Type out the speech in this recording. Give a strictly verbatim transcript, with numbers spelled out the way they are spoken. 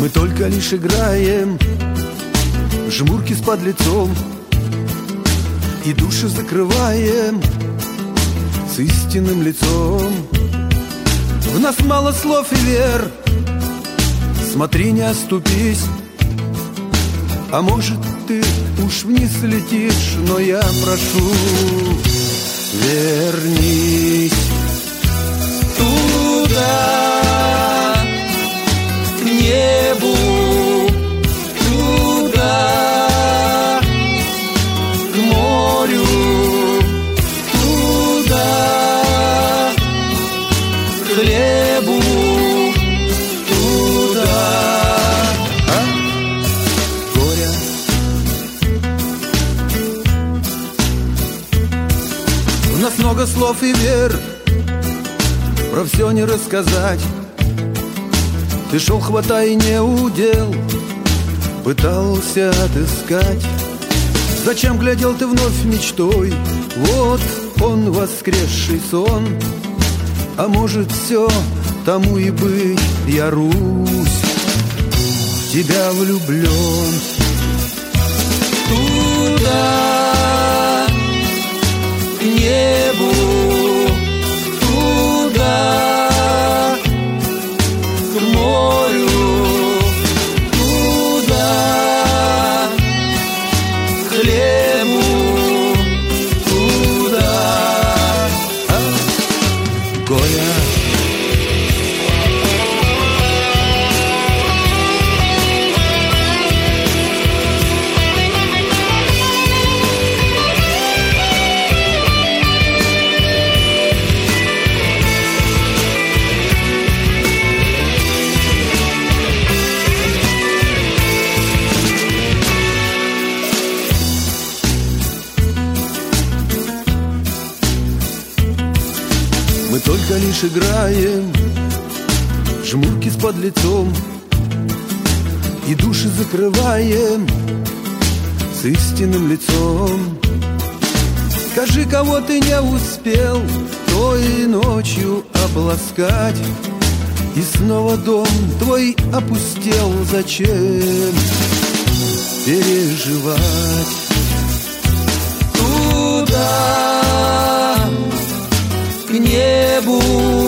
Мы только лишь играем в жмурки с подлецом и души закрываем с истинным лицом. В нас мало слов и вер, смотри, не оступись. А может, ты уж вниз летишь, но я прошу, вернись туда, к небу, туда, к морю, туда, к хлебу, туда. А? Горя. У нас много слов и вер, про все не рассказать. Ты шел, хватай, не удел, пытался отыскать. Зачем глядел ты вновь мечтой? Вот он, воскресший сон. А может, все тому и быть, я, Русь, в тебя влюблен. Туда, к небу, туда, к морю, туда, к хлебу, туда. А? Горя. Мы только лишь играем в жмурки с подлецом и души закрываем с истинным лицом. Скажи, кого ты не успел той ночью обласкать, и снова дом твой опустел. Зачем переживать? Туда, к небу,